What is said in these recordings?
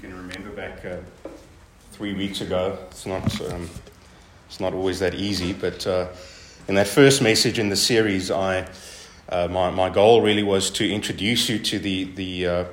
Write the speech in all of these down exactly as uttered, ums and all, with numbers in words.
can remember back uh, three weeks ago, it's not um, it's not always that easy, but uh, in that first message in the series, I uh, my my goal really was to introduce you to the the uh,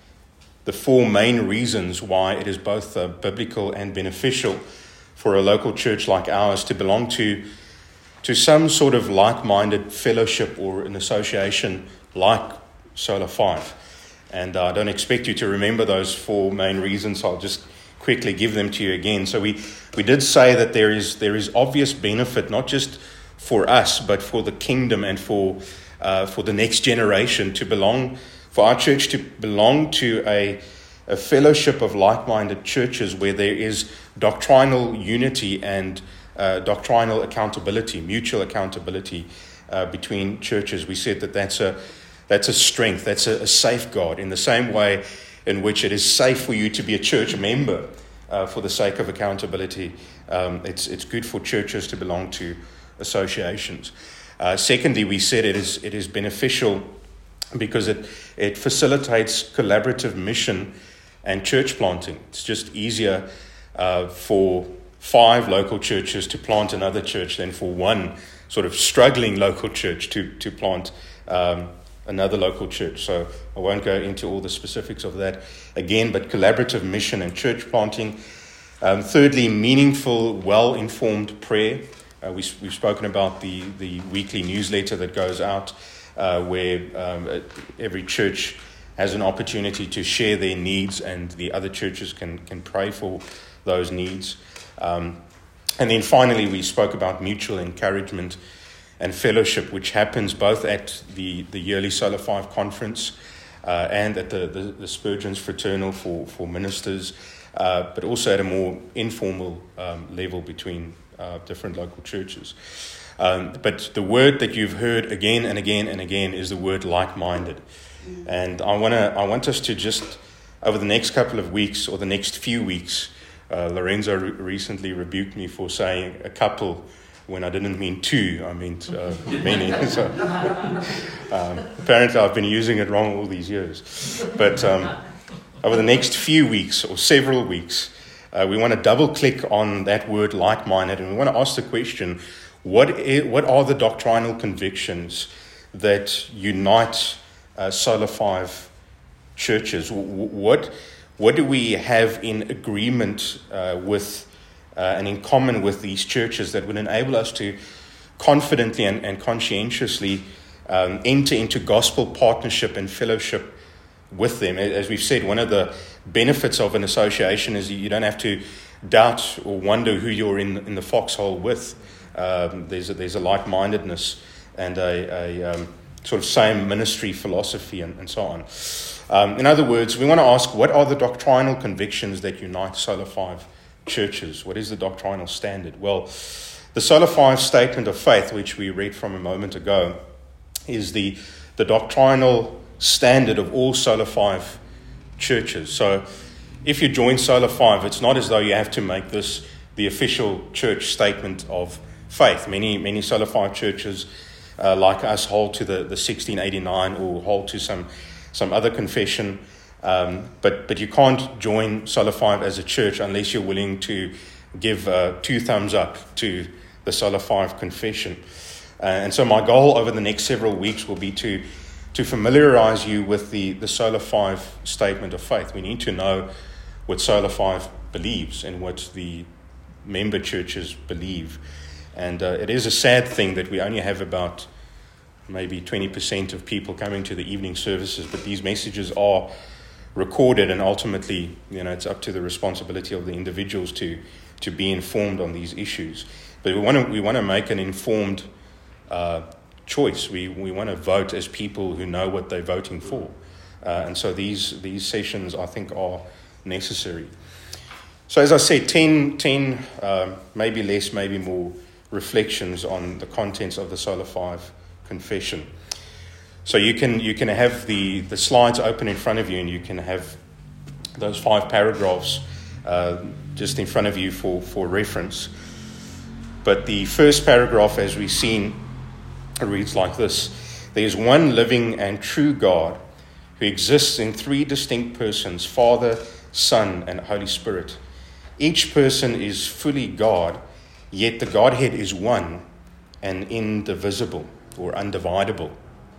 the four main reasons why it is both uh, biblical and beneficial for a local church like ours to belong to to some sort of like-minded fellowship or an association like Solar Five. And I don't expect you to remember those four main reasons. I'll just quickly give them to you again. So we, we did say that there is there is obvious benefit, not just for us, but for the kingdom and for uh, for the next generation to belong, for our church to belong to a, a fellowship of like-minded churches where there is doctrinal unity and uh, doctrinal accountability, mutual accountability uh, between churches. We said that that's a That's a strength, that's a, a safeguard, in the same way in which it is safe for you to be a church member uh, for the sake of accountability. Um, it's it's good for churches to belong to associations. Uh, secondly, we said it is it is beneficial because it, it facilitates collaborative mission and church planting. It's just easier uh, for five local churches to plant another church than for one sort of struggling local church to, to plant um another local church. So I won't go into all the specifics of that again, but collaborative mission and church planting. Um, thirdly, meaningful, well-informed prayer. Uh, we, we've spoken about the, the weekly newsletter that goes out uh, where um, every church has an opportunity to share their needs and the other churches can, can pray for those needs. Um, and then finally, we spoke about mutual encouragement and fellowship, which happens both at the, the yearly Solar Five conference uh, and at the, the, the Spurgeon's Fraternal for, for ministers, uh, but also at a more informal um, level between uh, different local churches. Um, but the word that you've heard again and again and again is the word like-minded. And I want to I want us to just, over the next couple of weeks or the next few weeks, uh, Lorenzo re- recently rebuked me for saying a couple when I didn't mean two, I meant uh, many. So, um, apparently I've been using it wrong all these years. But um, over the next few weeks or several weeks, uh, we want to double-click on that word like-minded, and we want to ask the question, what is, what are the doctrinal convictions that unite uh, Solar Five churches? What, what do we have in agreement uh, with Uh, and in common with these churches that would enable us to confidently and, and conscientiously um, enter into gospel partnership and fellowship with them? As we've said, one of the benefits of an association is you don't have to doubt or wonder who you're in, in the foxhole with. Um, there's, a, there's a like-mindedness and a, a um, sort of same ministry philosophy and, and so on. Um, in other words, we want to ask, what are the doctrinal convictions that unite Solar Five churches? What is the doctrinal standard? Well, the Solar Five statement of faith, which we read from a moment ago, is the, the doctrinal standard of all Solar Five churches. So if you join Solar Five, it's not as though you have to make this the official church statement of faith. Many many Solar Five churches, uh, like us, hold to the, the sixteen eighty-nine or hold to some, some other confession. Um, but but you can't join Solar Five as a church unless you're willing to give uh, two thumbs up to the Solar Five confession. Uh, and so my goal over the next several weeks will be to to familiarize you with the, the Solar Five statement of faith. We need to know what Solar Five believes and what the member churches believe. And uh, it is a sad thing that we only have about maybe twenty percent of people coming to the evening services, but these messages are recorded, and ultimately, you know, it's up to the responsibility of the individuals to to be informed on these issues. But we want to we want to make an informed uh, choice. We we want to vote as people who know what they're voting for, uh, and so these these sessions, I think, are necessary. So, as I said, ten, ten uh, maybe less, maybe more reflections on the contents of the Solar Five confession. So you can you can have the, the slides open in front of you, and you can have those five paragraphs uh, just in front of you for, for reference. But the first paragraph, as we've seen, reads like this: "There is one living and true God who exists in three distinct persons, Father, Son, and Holy Spirit. Each person is fully God, yet the Godhead is one and indivisible or undividable.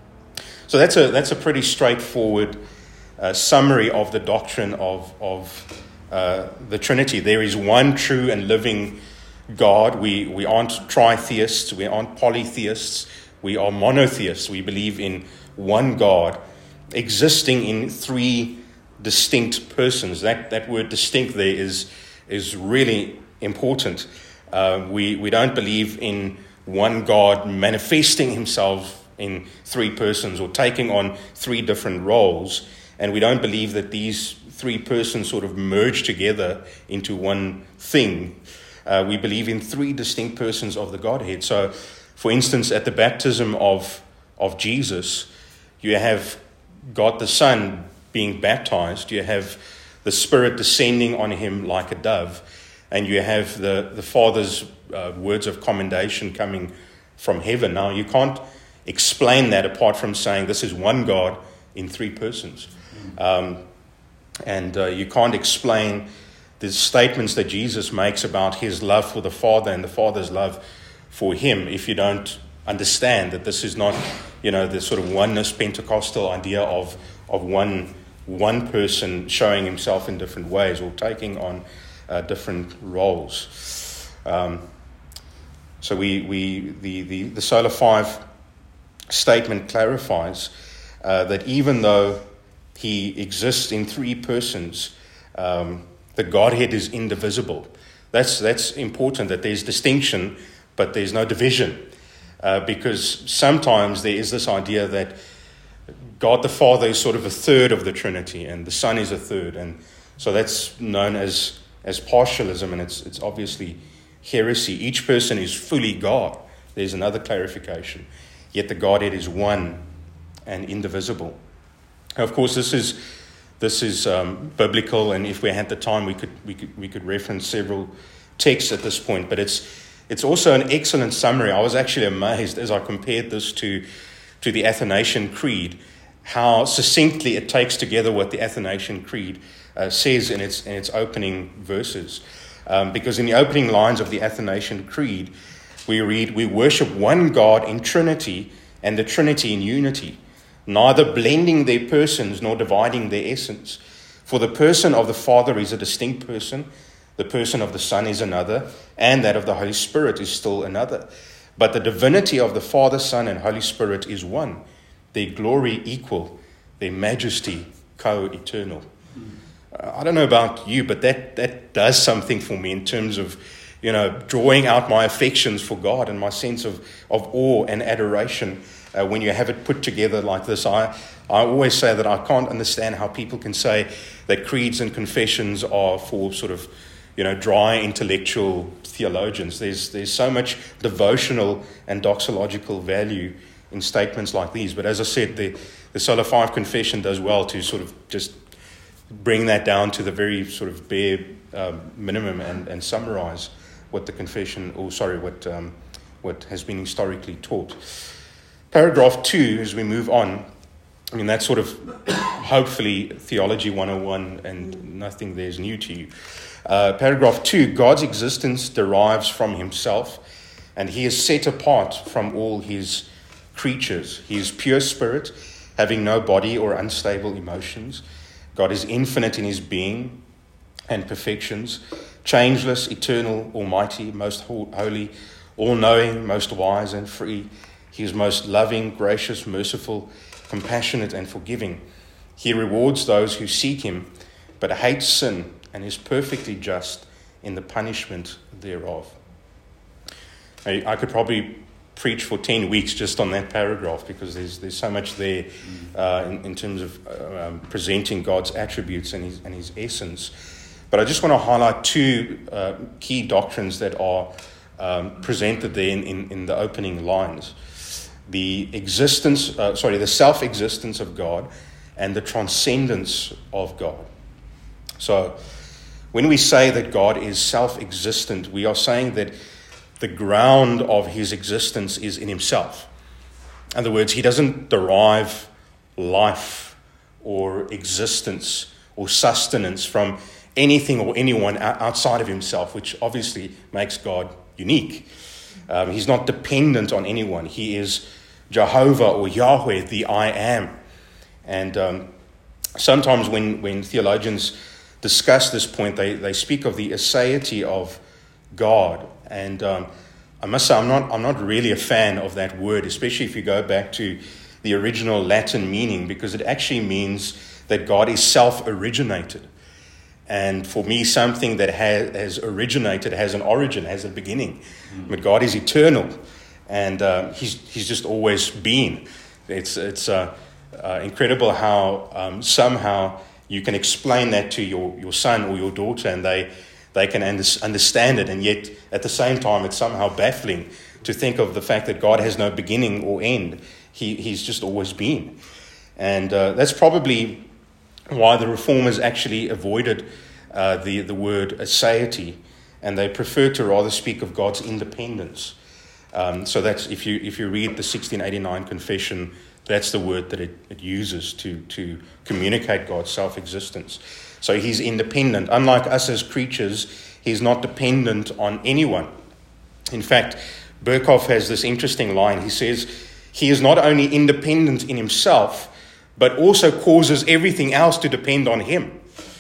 So that's a that's a pretty straightforward uh, summary of the doctrine of of uh, the Trinity. There is one true and living God. We we aren't tritheists. We aren't polytheists. We are monotheists. We believe in one God, existing in three distinct persons. That that word "distinct" there is is really important. Uh, we we don't believe in one God manifesting himself in three persons or taking on three different roles. And we don't believe that these three persons sort of merge together into one thing. Uh, we believe in three distinct persons of the Godhead. So, for instance, at the baptism of, of Jesus, you have God the Son being baptized. You have the Spirit descending on him like a dove. And you have the, the Father's uh, words of commendation coming from heaven. Now, you can't explain that apart from saying this is one God in three persons. Um, and uh, you can't explain the statements that Jesus makes about his love for the Father and the Father's love for him if you don't understand that this is not, you know, the sort of oneness Pentecostal idea of of one one person showing himself in different ways or taking on uh, different roles. Um, so we we the, the, the Sola Five statement clarifies uh, that even though he exists in three persons, um, the Godhead is indivisible. That's that's important, that there's distinction, but there's no division. Uh, because sometimes there is this idea that God the Father is sort of a third of the Trinity, and the Son is a third. And so that's known as, as partialism, and it's it's obviously heresy. Each person is fully God. There's another clarification. Yet the Godhead is one and indivisible. Of course, this is this is um, biblical, and if we had the time, we could we could we could reference several texts at this point. But it's it's also an excellent summary. I was actually amazed as I compared this to to the Athanasian Creed, how succinctly it takes together what the Athanasian Creed uh, says in its in its opening verses. Um, because in the opening lines of the Athanasian Creed, we read, "We worship one God in Trinity, and the Trinity in unity, neither blending their persons nor dividing their essence. For the person of the Father is a distinct person, the person of the Son is another, and that of the Holy Spirit is still another. But the divinity of the Father, Son, and Holy Spirit is one, their glory equal, their majesty co-eternal." Uh, I don't know about you, but that, that does something for me in terms of, you know, drawing out my affections for God and my sense of, of awe and adoration. Uh, when you have it put together like this, I, I always say that I can't understand how people can say that creeds and confessions are for sort of, you know, dry intellectual theologians. There's there's so much devotional and doxological value in statements like these. But as I said, the, the Sola Five confession does well to sort of just bring that down to the very sort of bare um, minimum and, and summarize what the confession, or sorry, what um, what has been historically taught. Paragraph two, as we move on, I mean, that's sort of hopefully Theology one oh one, and nothing there is new to you. Uh, paragraph two, God's existence derives from himself, and he is set apart from all his creatures. He is pure spirit, having no body or unstable emotions. God is infinite in his being and perfections, changeless, eternal, almighty, most holy, all-knowing, most wise and free. He is most loving, gracious, merciful, compassionate, and forgiving. He rewards those who seek him, but hates sin and is perfectly just in the punishment thereof. I, I could probably preach for ten weeks just on that paragraph, because there's there's so much there uh, in, in terms of uh, um, presenting God's attributes and his, and his essence. But I just want to highlight two uh, key doctrines that are um, presented there in, in, in the opening lines. The existence, uh, sorry, the self-existence of God and the transcendence of God. So when we say that God is self-existent, we are saying that the ground of his existence is in himself. In other words, he doesn't derive life or existence or sustenance from anything or anyone outside of himself, which obviously makes God unique. Um, he's not dependent on anyone. He is Jehovah or Yahweh, the I am. And um, sometimes when, when theologians discuss this point, they, they speak of the aseity of God. And um, I must say, I'm not, I'm not really a fan of that word, especially if you go back to the original Latin meaning, because it actually means that God is self-originated. And for me, something that has, has originated has an origin, has a beginning. Mm. But God is eternal, and uh, he's he's just always been. It's it's uh, uh, incredible how um, somehow you can explain that to your, your son or your daughter, and they they can under- understand it, and yet at the same time, it's somehow baffling to think of the fact that God has no beginning or end. He he's just always been, and uh, that's probably why the Reformers actually avoided uh, the, the word aseity, and they preferred to rather speak of God's independence. Um, so that's, if you if you read the sixteen eighty-nine Confession, that's the word that it, it uses to, to communicate God's self-existence. So he's independent. Unlike us as creatures, he's not dependent on anyone. In fact, Berkhoff has this interesting line. He says, he is not only independent in himself, but also causes everything else to depend on him,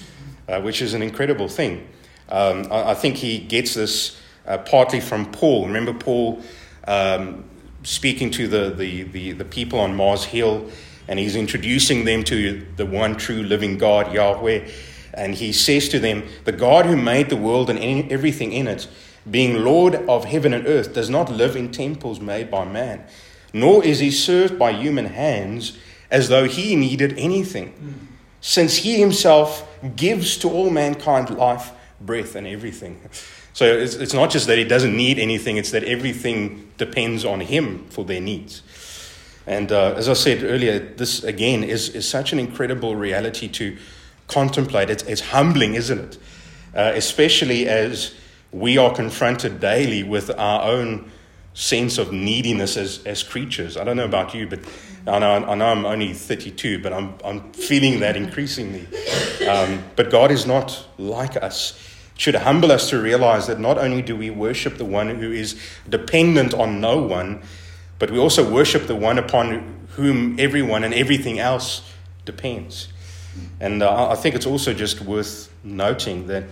uh, which is an incredible thing. Um, I, I think he gets this uh, partly from Paul. Remember Paul um, speaking to the, the, the, the people on Mars Hill, and he's introducing them to the one true living God, Yahweh. And he says to them, the God who made the world and any, everything in it, being Lord of heaven and earth, does not live in temples made by man, nor is he served by human hands, as though he needed anything, since he himself gives to all mankind life, breath, and everything. So it's, it's not just that he doesn't need anything, it's that everything depends on him for their needs. And uh, as I said earlier, this again is, is such an incredible reality to contemplate. It's, it's humbling, isn't it? Uh, especially as we are confronted daily with our own sense of neediness as, as creatures. I don't know about you, but I know, I know I'm only thirty-two, but I'm I'm feeling that increasingly. Um, but God is not like us. It should humble us to realize that not only do we worship the one who is dependent on no one, but we also worship the one upon whom everyone and everything else depends. And uh, I think it's also just worth noting that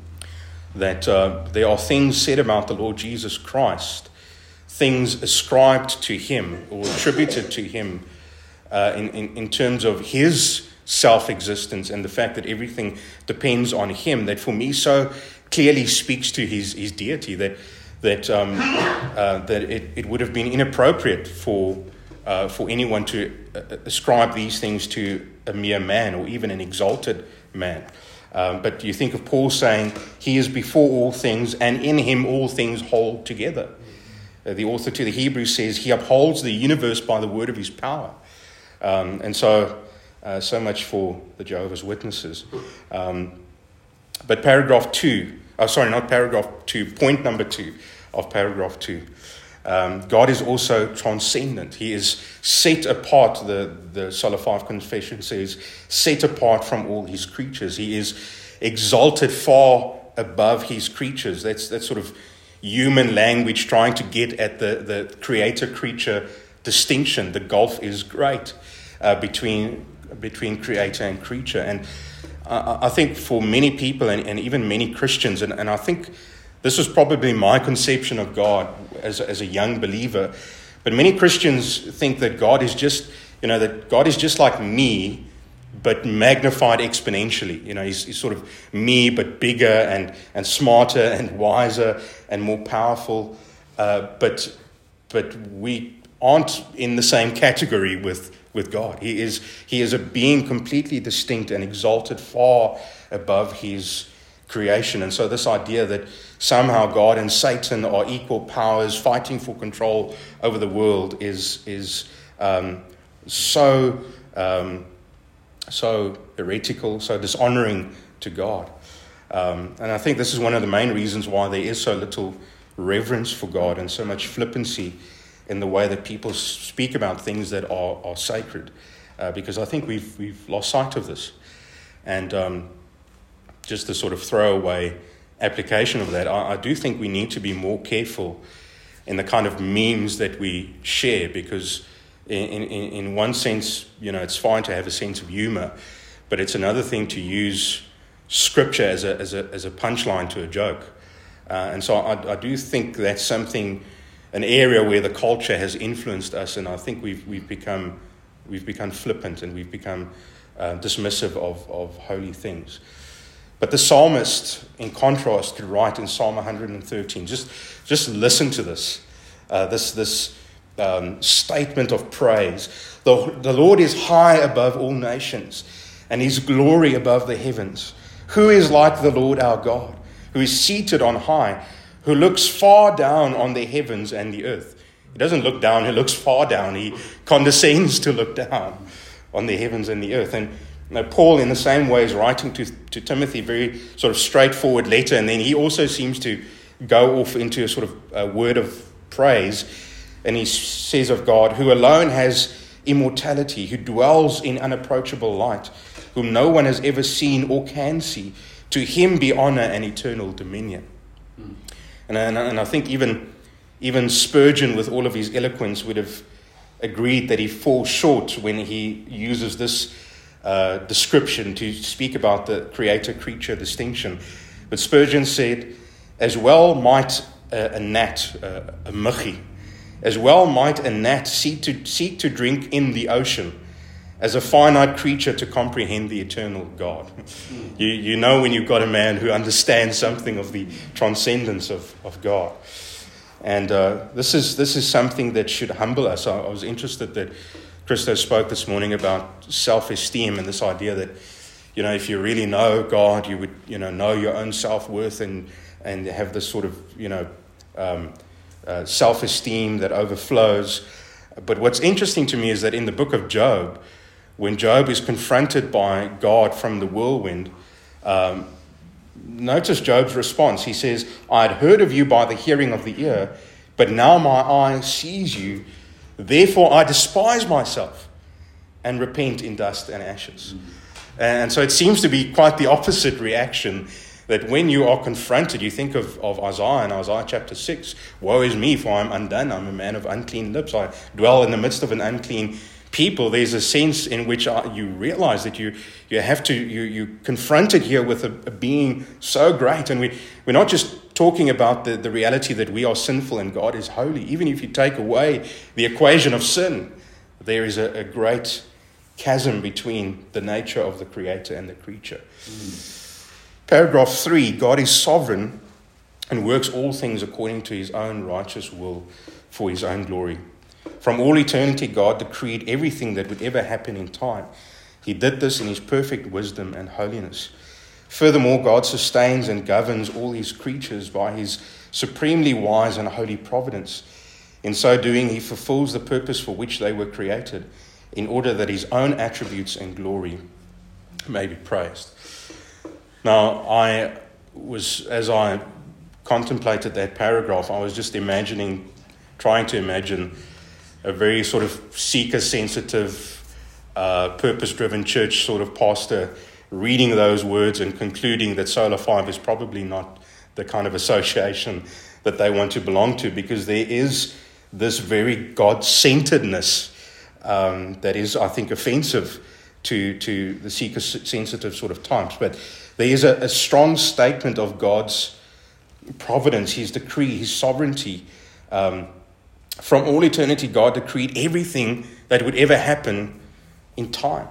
that uh, there are things said about the Lord Jesus Christ, things ascribed to him or attributed to him uh, in, in, in terms of his self-existence and the fact that everything depends on him, that for me so clearly speaks to his, his deity, that that um, uh, that it, it would have been inappropriate for uh, for anyone to uh, ascribe these things to a mere man or even an exalted man. Um, but you think of Paul saying, he is before all things, and in him all things hold together. Uh, the author to the Hebrews says, he upholds the universe by the word of his power. Um, and so, uh, so much for the Jehovah's Witnesses. Um, but paragraph two, oh, sorry, not paragraph two, point number two of paragraph two. Um, God is also transcendent. He is set apart, the, the Sola Five Confession says, set apart from all his creatures. He is exalted far above his creatures. That's that's sort of human language trying to get at the, the creator-creature distinction. The gulf is great uh, between, between creator and creature. And uh, I think for many people, and, and even many Christians, and, and I think this was probably my conception of God as, as a young believer. But many Christians think that God is just, you know, that God is just like me, but magnified exponentially. You know, he's, he's sort of me, but bigger and, and smarter and wiser and more powerful. Uh, but but we aren't in the same category with, with God. He is he is a being completely distinct and exalted far above his creation. And so this idea that somehow God and Satan are equal powers fighting for control over the world is is um, so um, so heretical, so dishonoring to God. Um, and I think this is one of the main reasons why there is so little reverence for God and so much flippancy in the way that people speak about things that are, are sacred. Uh, because I think we've we've lost sight of this. And um, just the sort of throwaway application of that, I, I do think we need to be more careful in the kind of memes that we share, because in, in, in one sense, you know, it's fine to have a sense of humor, but it's another thing to use scripture as a as a as a punchline to a joke. Uh, and so I, I do think that's something, an area where the culture has influenced us, and I think we've we've become we've become flippant and we've become uh, dismissive of, of holy things. But the psalmist, in contrast, could write in Psalm one hundred thirteen. Just just listen to this, uh, this this um, statement of praise. The the Lord is high above all nations, and His glory above the heavens. Who is like the Lord our God, who is seated on high, who looks far down on the heavens and the earth? He doesn't look down, he looks far down. He condescends to look down on the heavens and the earth. And you know, Paul, in the same way, is writing to, to Timothy, very sort of straightforward letter. And then he also seems to go off into a sort of a word of praise. And he says of God, who alone has immortality, who dwells in unapproachable light, whom no one has ever seen or can see. To Him be honor and eternal dominion. Mm. And, and, and I think even, even Spurgeon, with all of his eloquence, would have agreed that he falls short when he uses this uh, description to speak about the creator-creature distinction. But Spurgeon said, as well might a, a gnat, uh, a muggie, as well might a gnat seek to, seek to drink in the ocean, as a finite creature to comprehend the eternal God. You, you know when you've got a man who understands something of the transcendence of, of God. And uh, this is this is something that should humble us. I, I was interested that Christo spoke this morning about self-esteem and this idea that, you know, if you really know God, you would, you know, know your own self-worth and, and have this sort of, you know, um, uh, self-esteem that overflows. But what's interesting to me is that in the book of Job, when Job is confronted by God from the whirlwind, um, notice Job's response. He says, I had heard of you by the hearing of the ear, but now my eye sees you. Therefore I despise myself and repent in dust and ashes. Mm-hmm. And so it seems to be quite the opposite reaction, that when you are confronted, you think of, of Isaiah in Isaiah chapter six, woe is me, for I am undone. I'm a man of unclean lips. I dwell in the midst of an unclean people. There's a sense in which you realize that you you have to you you confronted here with a, a being so great, and we we're not just talking about the, the reality that we are sinful and God is holy. Even if you take away the equation of sin, there is a, a great chasm between the nature of the Creator and the creature. Mm. Paragraph three: God is sovereign and works all things according to His own righteous will for His own glory. From all eternity, God decreed everything that would ever happen in time. He did this in His perfect wisdom and holiness. Furthermore, God sustains and governs all His creatures by His supremely wise and holy providence. In so doing, He fulfills the purpose for which they were created, in order that His own attributes and glory may be praised. Now, I was, as I contemplated that paragraph, I was just imagining, trying to imagine a very sort of seeker-sensitive, uh, purpose-driven church sort of pastor reading those words and concluding that Solar Five is probably not the kind of association that they want to belong to, because there is this very God-centeredness um, that is, I think, offensive to, to the seeker-sensitive sort of types. But there is a, a strong statement of God's providence, His decree, His sovereignty. Um, From all eternity, God decreed everything that would ever happen in time.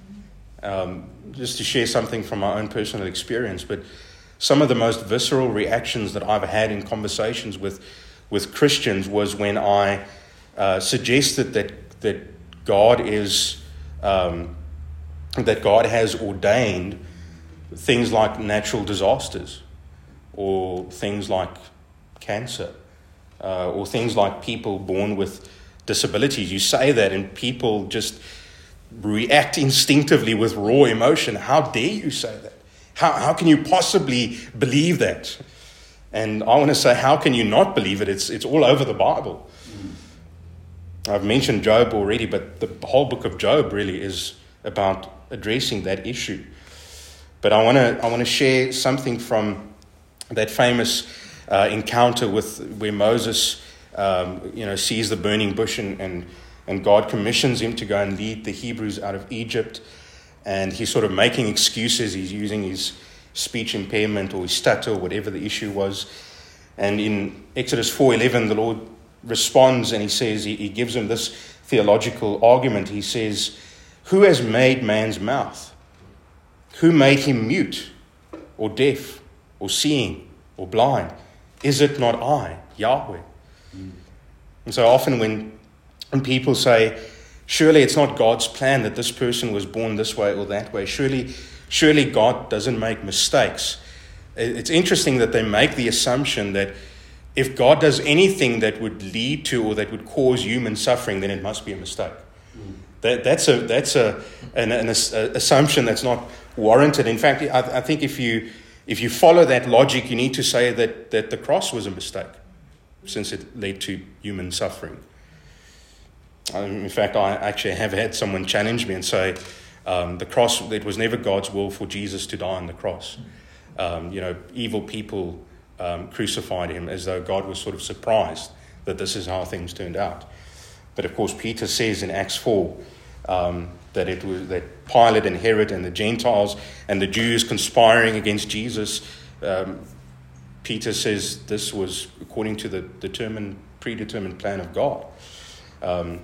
Um, just to share something from my own personal experience, but some of the most visceral reactions that I've had in conversations with, with Christians was when I uh, suggested that that God is um, that God has ordained things like natural disasters, or things like cancer. Uh, or things like people born with disabilities. You say that and people just react instinctively with raw emotion. How dare you say that? How how can you possibly believe that? And I want to say, how can you not believe it? It's it's all over the Bible. Mm. I've mentioned Job already, but the whole book of Job really is about addressing that issue. But I want to I want to share something from that famous uh, encounter with where Moses, um, you know, sees the burning bush and, and and God commissions him to go and lead the Hebrews out of Egypt, and he's sort of making excuses. He's using his speech impairment or his stutter, or whatever the issue was. And in Exodus four eleven, the Lord responds and he says, he, he gives him this theological argument. He says, "Who has made man's mouth? Who made him mute or deaf or seeing or blind? Is it not I, Yahweh?" Mm. And so often when, when people say, surely it's not God's plan that this person was born this way or that way, surely, surely God doesn't make mistakes. It's interesting that they make the assumption that if God does anything that would lead to or that would cause human suffering, then it must be a mistake. Mm. That, that's a that's a an, an assumption that's not warranted. In fact, I, I think if you if you follow that logic, you need to say that, that the cross was a mistake, since it led to human suffering. Um, in fact, I actually have had someone challenge me and say, um, the cross, it was never God's will for Jesus to die on the cross. Um, you know, evil people um, crucified him as though God was sort of surprised that this is how things turned out. But of course, Peter says in Acts four um, that it was that Pilate and Herod and the Gentiles and the Jews conspiring against Jesus. Um, Peter says this was according to the determined, predetermined plan of God. Um,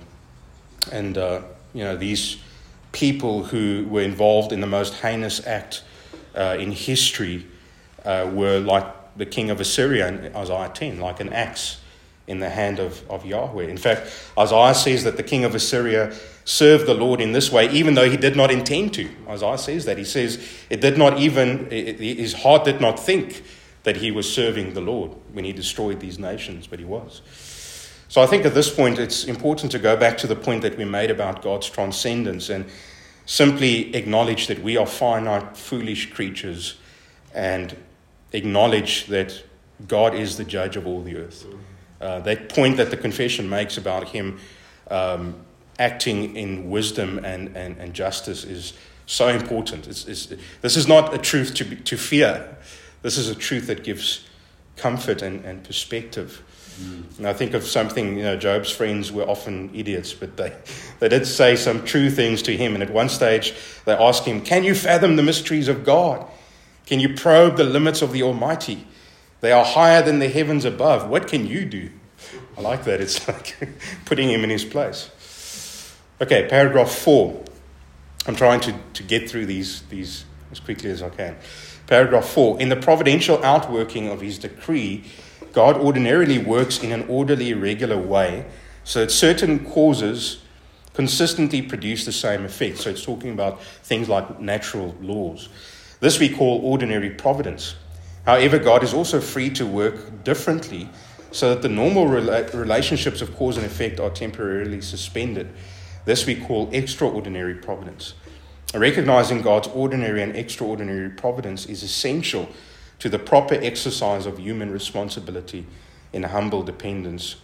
and uh, you know, these people who were involved in the most heinous act uh, in history uh, were like the king of Assyria in Isaiah ten, like an axe in the hand of, of Yahweh. In fact, Isaiah says that the king of Assyria served the Lord in this way, even though he did not intend to. Isaiah says that. He says it did not even, it, his heart did not think that he was serving the Lord when he destroyed these nations, but he was. So I think at this point it's important to go back to the point that we made about God's transcendence and simply acknowledge that we are finite, foolish creatures and acknowledge that God is the judge of all the earth. Uh, that point that the confession makes about him um, acting in wisdom and, and, and justice is so important. It's, it's, this is not a truth to, be, to fear. This is a truth that gives comfort and, and perspective. Mm. And I think of something, you know, Job's friends were often idiots, but they, they did say some true things to him. And at one stage, they asked him, "Can you fathom the mysteries of God? Can you probe the limits of the Almighty? They are higher than the heavens above. What can you do?" I like that. It's like putting him in his place. Okay, paragraph four. I'm trying to, to get through these, these as quickly as I can. Paragraph four. In the providential outworking of his decree, God ordinarily works in an orderly, regular way so that certain causes consistently produce the same effect. So it's talking about things like natural laws. This we call ordinary providence. However, God is also free to work differently so that the normal rela- relationships of cause and effect are temporarily suspended. This we call extraordinary providence. Recognizing God's ordinary and extraordinary providence is essential to the proper exercise of human responsibility in humble dependence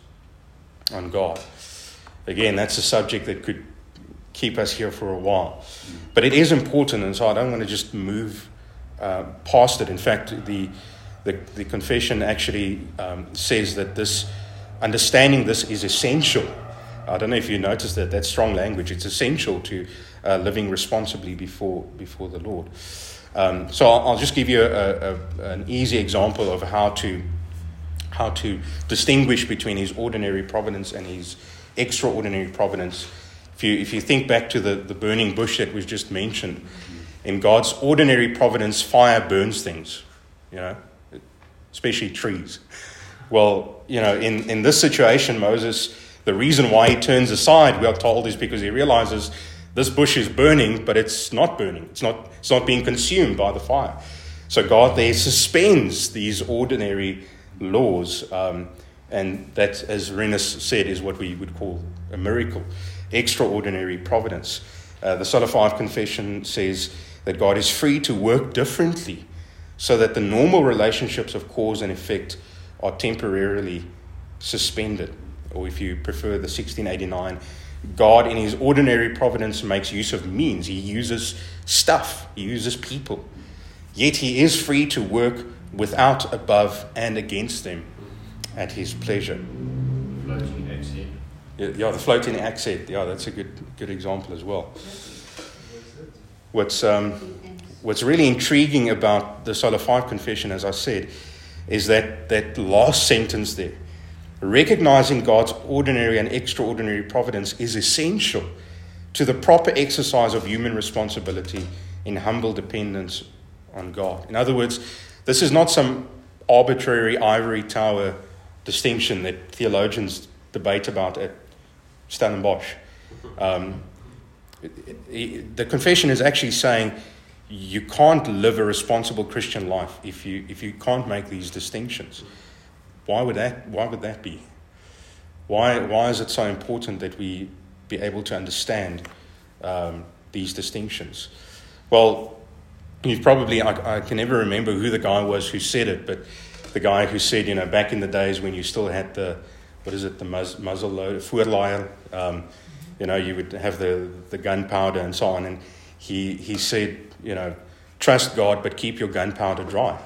on God. Again, that's a subject that could keep us here for a while. But it is important, and so I don't want to just move uh, past it. In fact, the the, the confession actually um, says that this understanding this is essential. I don't know if you noticed that. That's strong language. It's essential to uh, living responsibly before before the Lord. Um, so I'll, I'll just give you a, a, an easy example of how to how to distinguish between his ordinary providence and his extraordinary providence. If you if you think back to the, the burning bush that was just mentioned, in God's ordinary providence, fire burns things, you know, especially trees. Well, you know, in, in this situation, Moses, the reason why he turns aside, we are told, is because he realizes this bush is burning, but it's not burning. It's not, it's not being consumed by the fire. So God there suspends these ordinary laws. Um, and that, as Renus said, is what we would call a miracle, extraordinary providence. Uh, the Sola Five Confession says that God is free to work differently so that the normal relationships of cause and effect are temporarily suspended. Or if you prefer the sixteen eighty-nine, God in his ordinary providence makes use of means. He uses stuff. He uses people. yet he is free to work without, above, and against them at his pleasure. Floating axe head. Yeah, yeah, the floating axe head. Yeah, that's a good good example as well. What's um, what's really intriguing about the Sola five confession, as I said, is that that last sentence there. Recognizing God's ordinary and extraordinary providence is essential to the proper exercise of human responsibility in humble dependence on God. In other words, this is not some arbitrary ivory tower distinction that theologians debate about at Stellenbosch. Um, the confession is actually saying you can't live a responsible Christian life if you if you can't make these distinctions. Why would that? Why would that be? Why why is it so important that we be able to understand um, these distinctions? Well, you've probably I, I can never remember who the guy was who said it, but the guy who said, you know, back in the days when you still had the what is it, the muz, muzzle loader, voorleier, um, you know, you would have the the gunpowder and so on, and he he said, you know, trust God, but keep your gunpowder dry.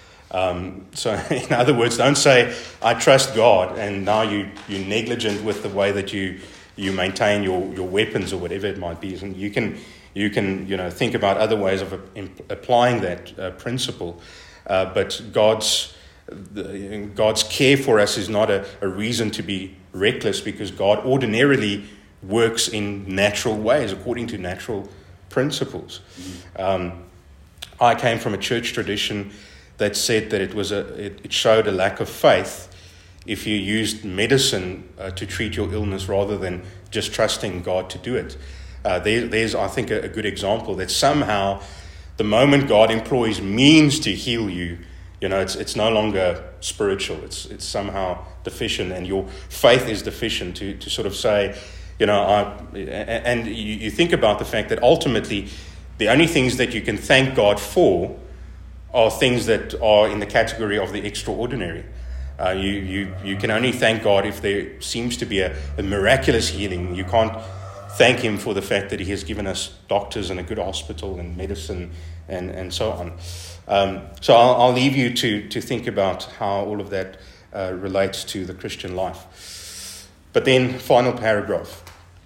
Um, so, in other words, don't say, I trust God, and now you, you're negligent with the way that you you maintain your, your weapons or whatever it might be. And you can, you can you know, think about other ways of imp- applying that uh, principle. Uh, but God's the, God's care for us is not a, a reason to be reckless, because God ordinarily works in natural ways, according to natural principles. Um, I came from a church tradition that said that it was a it, it showed a lack of faith if you used medicine uh, to treat your illness rather than just trusting God to do it. Uh, there, there's, I think, a, a good example that somehow the moment God employs means to heal you, you know, it's it's no longer spiritual. It's it's somehow deficient, and your faith is deficient to to sort of say, you know, I, and you, you think about the fact that ultimately the only things that you can thank God for are things that are in the category of the extraordinary. Uh, you, you, you can only thank God if there seems to be a, a miraculous healing. You can't thank him for the fact that he has given us doctors and a good hospital and medicine and, and so on. Um, so I'll, I'll leave you to, to think about how all of that uh, relates to the Christian life. But then, final paragraph.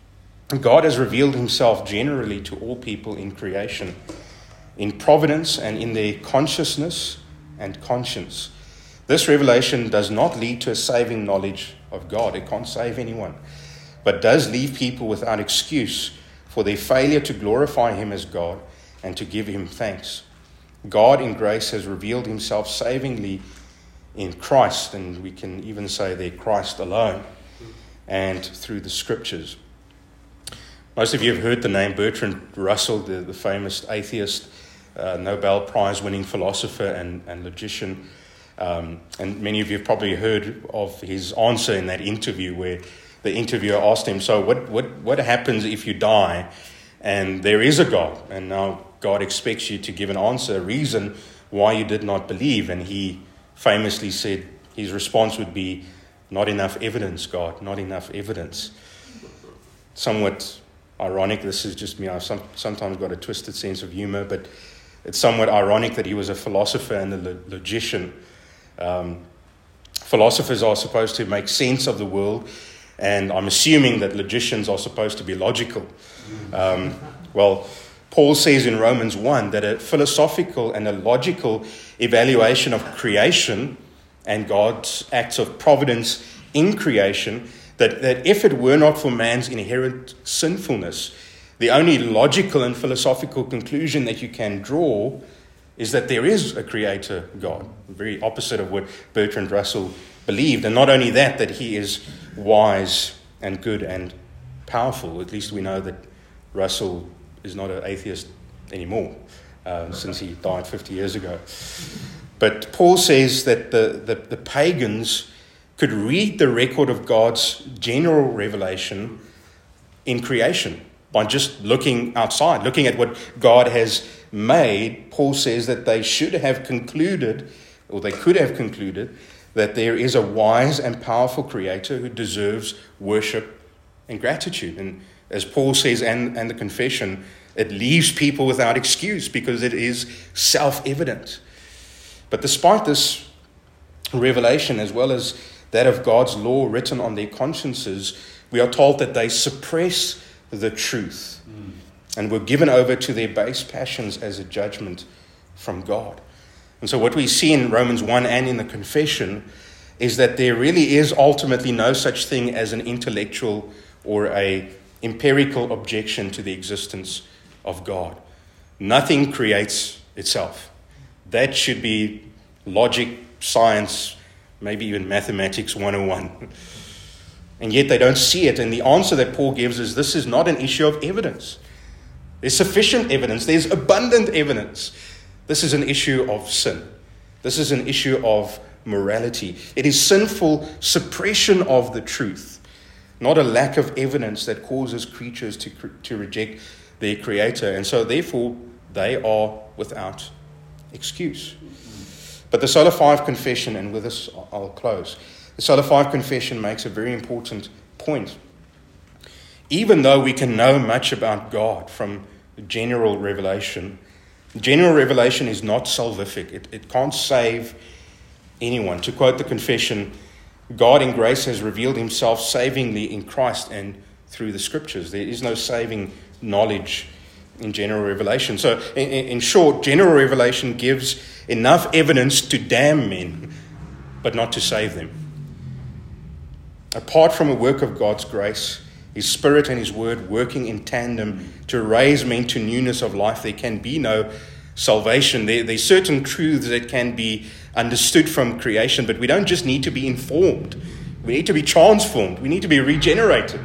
God has revealed himself generally to all people in creation, in providence and in their consciousness and conscience. This revelation does not lead to a saving knowledge of God. It can't save anyone, but does leave people without excuse for their failure to glorify him as God and to give him thanks. God in grace has revealed himself savingly in Christ, and we can even say there Christ alone, and through the scriptures. Most of you have heard the name Bertrand Russell, the, the famous atheist, uh, Nobel Prize-winning philosopher and, and logician. Um, and many of you have probably heard of his answer in that interview where the interviewer asked him, so what, what, what happens if you die and there is a God? And now God expects you to give an answer, a reason why you did not believe. And he famously said his response would be, not enough evidence, God, not enough evidence. Somewhat ironic, this is just me, I've some, sometimes got a twisted sense of humor, but it's somewhat ironic that he was a philosopher and a logician. Um, philosophers are supposed to make sense of the world, and I'm assuming that logicians are supposed to be logical. Um, well, Paul says in Romans one that a philosophical and a logical evaluation of creation and God's acts of providence in creation, that, that if it were not for man's inherent sinfulness, the only logical and philosophical conclusion that you can draw is that there is a creator God, very opposite of what Bertrand Russell believed. And not only that, that he is wise and good and powerful. At least we know that Russell is not an atheist anymore, uh, since he died fifty years ago. But Paul says that the, the, the pagans could read the record of God's general revelation in creation by just looking outside, looking at what God has made. Paul says that they should have concluded, or they could have concluded, that there is a wise and powerful creator who deserves worship and gratitude. And as Paul says, and, and the confession, it leaves people without excuse because it is self-evident. But despite this revelation, as well as that of God's law written on their consciences, we are told that they suppress the truth mm. and were given over to their base passions as a judgment from God. And so what we see in Romans one and in the confession is that there really is ultimately no such thing as an intellectual or a empirical objection to the existence of God. Nothing creates itself. That should be logic, science, maybe even mathematics one oh one. And yet they don't see it. And the answer that Paul gives is this is not an issue of evidence. There's sufficient evidence. There's abundant evidence. This is an issue of sin. This is an issue of morality. It is sinful suppression of the truth, not a lack of evidence that causes creatures to, to reject their Creator. And so therefore they are without excuse. But the Sola five confession, and with this I'll close, the Sola five confession makes a very important point. Even though we can know much about God from general revelation, general revelation is not salvific. It, it can't save anyone. To quote the confession, God in grace has revealed himself savingly in Christ and through the scriptures. There is no saving knowledge in general revelation. So in, in short, general revelation gives enough evidence to damn men, but not to save them. Apart from a work of God's grace, his Spirit and his word working in tandem to raise men to newness of life, there can be no salvation. There, there are certain truths that can be understood from creation, but we don't just need to be informed. We need to be transformed. We need to be regenerated.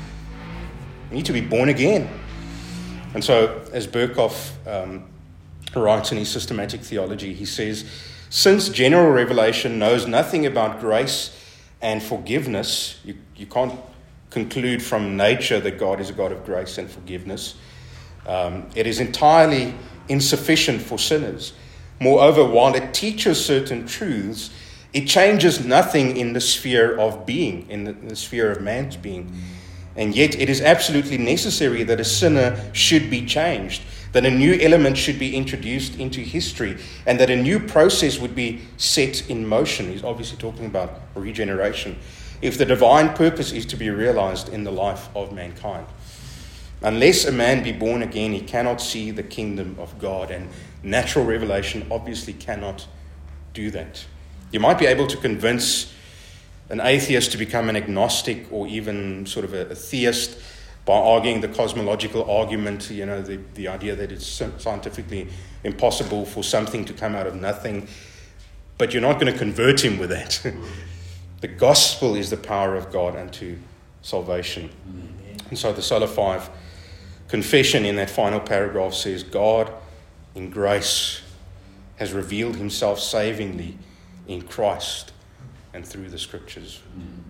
We need to be born again. And so, as Berkhoff um, writes in his systematic theology, he says, since general revelation knows nothing about grace and forgiveness, you, you can't conclude from nature that God is a God of grace and forgiveness. Um, it is entirely insufficient for sinners. Moreover, while it teaches certain truths, it changes nothing in the sphere of being, in the, in the sphere of man's being. And yet it is absolutely necessary that a sinner should be changed, that a new element should be introduced into history, and that a new process would be set in motion. He's obviously talking about regeneration, if the divine purpose is to be realized in the life of mankind. Unless a man be born again, he cannot see the kingdom of God, and natural revelation obviously cannot do that. You might be able to convince an atheist to become an agnostic or even sort of a, a theist by arguing the cosmological argument, you know, the, the idea that it's scientifically impossible for something to come out of nothing. But you're not going to convert him with that. The gospel is the power of God unto salvation. And so the Sola five confession in that final paragraph says, God in grace has revealed himself savingly in Christ and through the scriptures.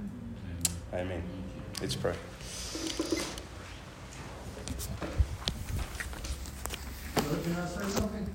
Amen. Let's pray. Can I say something?